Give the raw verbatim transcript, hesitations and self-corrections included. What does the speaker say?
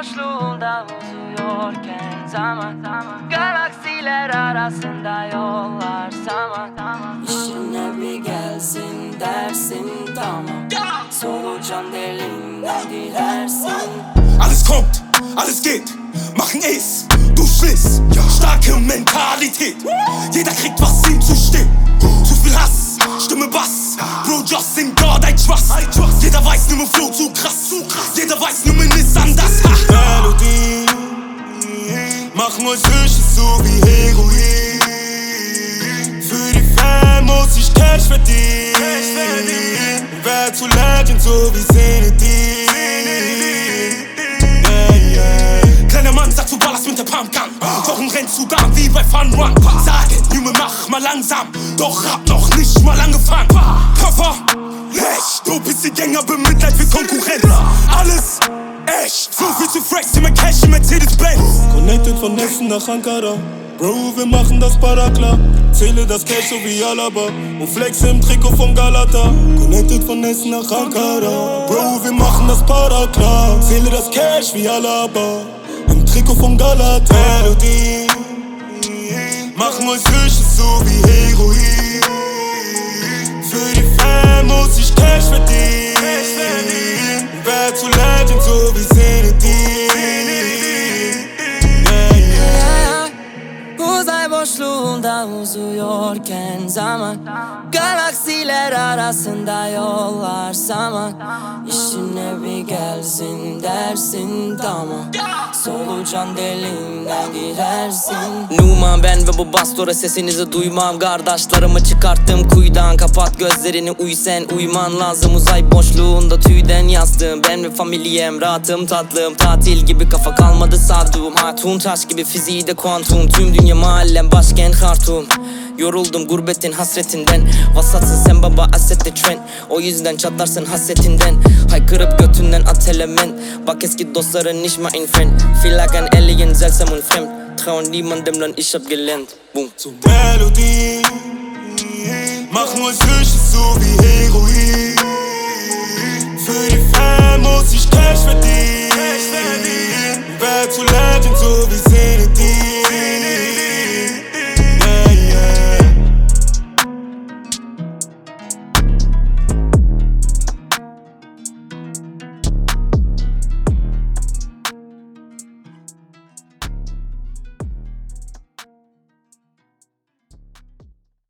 boşluğunda uzuyorken zaman galaksiler arasında yollar saman. İşine bir gelsin dersin tamam. Solucan deliğinden girersin. Alles kommt, alles geht, machen es, du schliss. Starke Mentalität, jeder kriegt was ihm zusteht. Zu viel Hass, Stimme Bass, Bro just in God I trust. Jeder weiß, nur Flow zu krass, jeder weiß, nur ist anders. Melodie, machen euch süchtig so wie Heroin. Für die Fan muss ich Cash verdienen. Wer zu Legend so wie Zenedin. Kleiner Mann sagt, du ballerst mit der Pumpgun. Doch ein rennst du da wie bei Fun Run. Sagen, Junge, mach mal langsam. Doch hab noch nicht mal angefangen. Koffer, echt. Du bist die Gänger, bemitleid für Konkurrenz. Alles echt. So viel zu Fresh, immer Cash in Mercedes-Benz. Connected von Essen nach Ankara. Bro, wir machen das para klar. Zähle das Cash so wie Alaba und flex im Trikot von Galata. Connected von Essen nach Ankara. Bro, wir machen das para klar. Zähle das Cash wie Alaba im Trikot von Galata. Melodie, machen euch süchtig so wie Heroin. Für die Fan muss ich Cash verdienen. Wer zu Legend so wie Zenedin. Uzay boşluğunda uzuyorken zaman galaksiler arasında yollar saman. İşine bir gelsin dersin tamam. Solucan deliğinden girersin. Numan ben ve bu bastora sesinizi duymam. Kardeşlerimi çıkarttım kuyudan. Kapat gözlerini uy sen uyman lazım. Uzay boşluğunda tüyden yazdım. Ben ve familyem rahatım tatlım. Tatil gibi kafa kalmadı saduğum. Hatun taş gibi fiziği de kuantum. Tüm dünya mahallem başkent Khartoum. Yoruldum gurbetin hasretinden. Vasatsın sen baba asette trend. O yüzden çatlarsın hasretinden. Haykırıp götünden at element. Bak eski dostların nicht mein Friend. Feel like an alien seltsam und fremd. Trauen niemandem lan ich hab gelernt. Boom. Melodie, machen euch süchtig so wie Heroin.